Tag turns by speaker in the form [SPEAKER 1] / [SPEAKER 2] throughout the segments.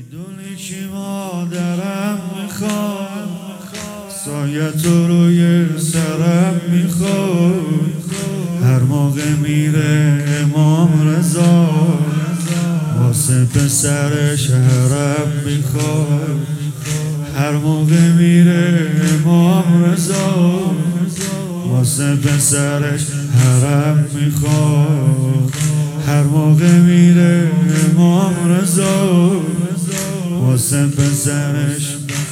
[SPEAKER 1] میدونی چی مادرم میخواد، سایه تو روی سرم میخواد. هر موقع میره امام رضا واسه پسرش حرم میخواد. هر موقع میره امام رضا واسه پسرش حرم میخواد. هر موقع میره امام رضا واسه پسرش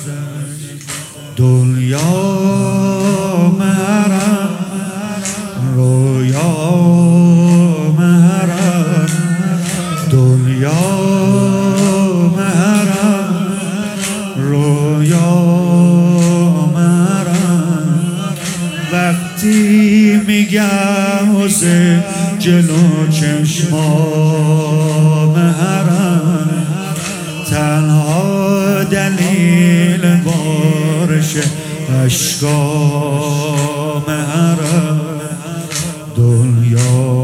[SPEAKER 1] دنیا محرم رویا محرم دنیا محرم رویا محرم. وقتی میگم حسین جلو چشما محرم، تنها دلیل بارش عشقا محرم دنیا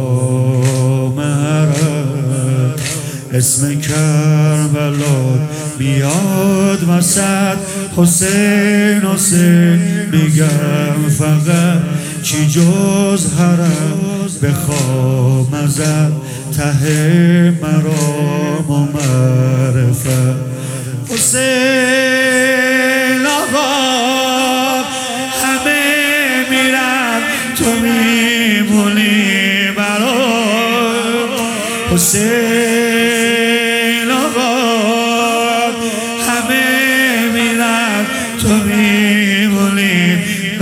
[SPEAKER 1] محرم. اسم کربلا بیاد وسط حسین حسین میگم فقط چی جز حرم بخوام ازت ته مرام و معرفت. حسین آقا همه میرن تو میمونی برام. حسین آقا همه میرن تو میمونی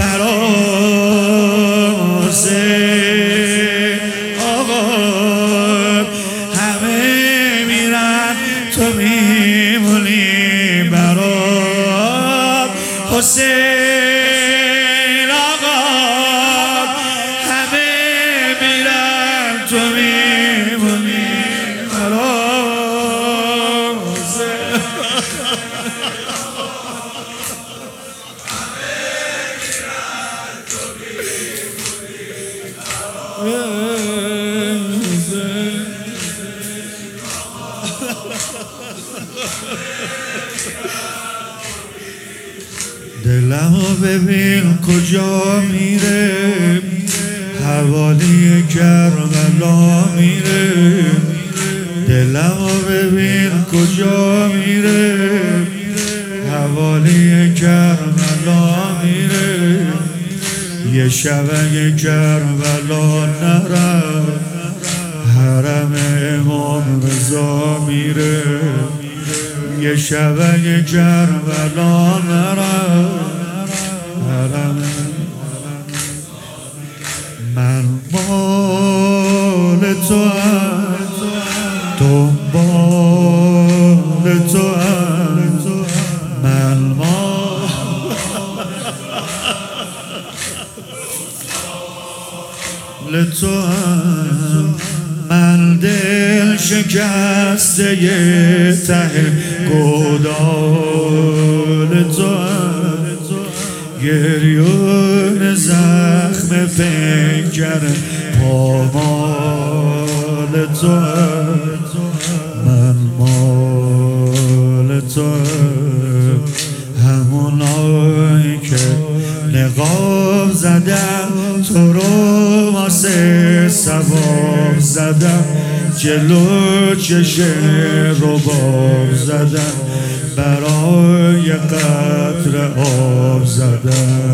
[SPEAKER 1] برام. حسین آقا همه میرن تو میمونی برام. حسین آقا همه میرن تو میمونی برام. دلمو ببین کجا میره، حوالی کربلا میره. دلمو ببین کجا میره، حوالی کربلا میره. یه شب اگه کربلا نرم حرم امام رضا میره. یه شب اگه کربلا نرم حرم. من مال تو هم دنبال تو هم من مال تو هم. من دل شکسته یه ته گودال تو هم. گریون زخم پیکر پامال تو هم. من مال تو هم. همونایی که نقاب زدم تو رو واسه ثواب زدم. جلو چشم رباب زدم برای قطره آب زدم.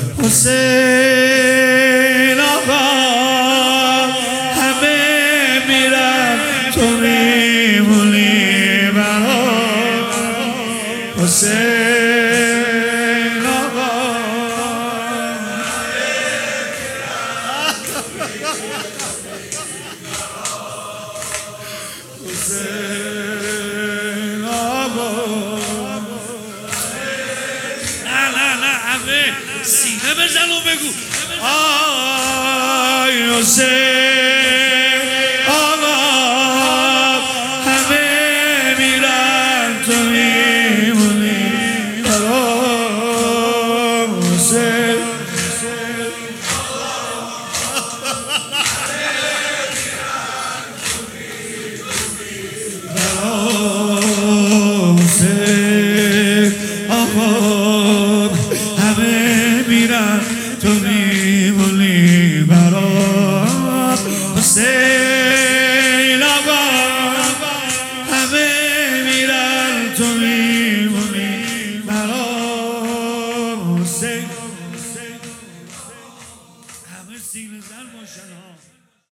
[SPEAKER 1] حسین آقا همه میرن تو میمونی برام. حسین آقا حسین آقا نه همه سینه بزن و بگو آی حسین آقا همه میرن تو میمونی برام. حسین حسین آقا همه میرن تو میمونی برام حسین آقا همه میرن تو میمونی برام حسین